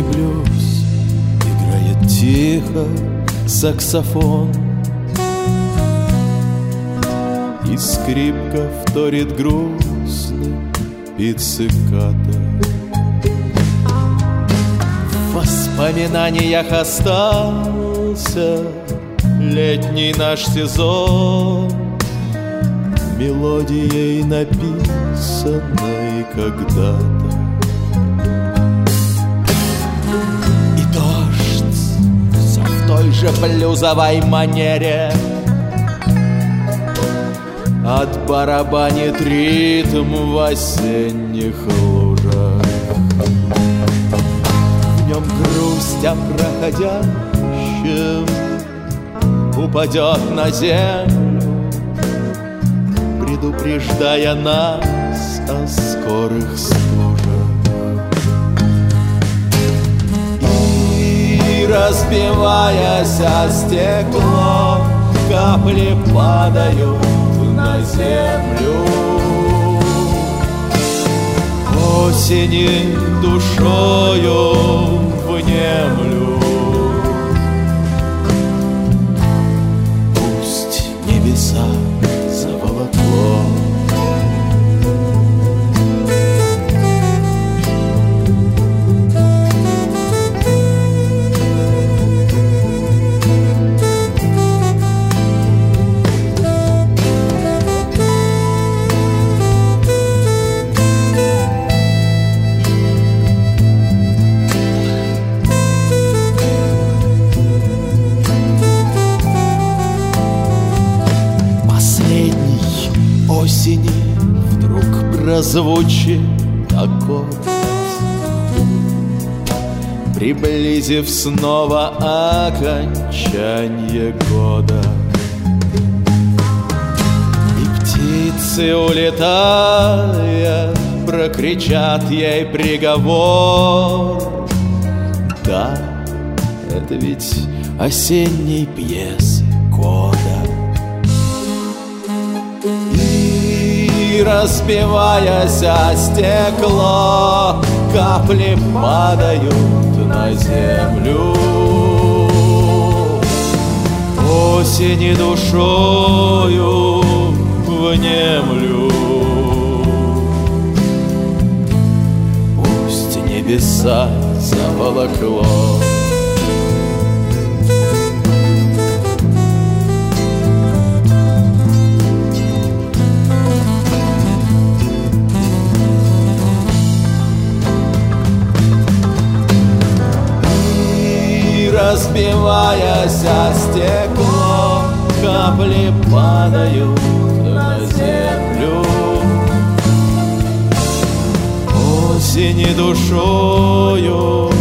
осенний блюз, играет тихо саксофон, и скрипка вторит грустным пиццикато. В воспоминаниях остался летний наш сезон, мелодией написанной когда-то. И дождь все в той же блюзовой манере отбарабанит ритм в осенних лужах. В нем грусть о проходящем упадет на землю, предупреждая нас о скорых стужах. И разбиваясь о стекло, капли падают на землю. Осени душою внемлю. Пусть небеса заволокло. Осени вдруг прозвучит аккорд, приблизив снова окончание года. И птицы, улетая, прокричат ей приговор. Да, это ведь осенней пьесы года. И разбиваясь о стекло, капли падают на землю. Осени душою внемлю. Пусть небеса заволокло. Разбиваясь о стекло, капли падают на землю. Осени душою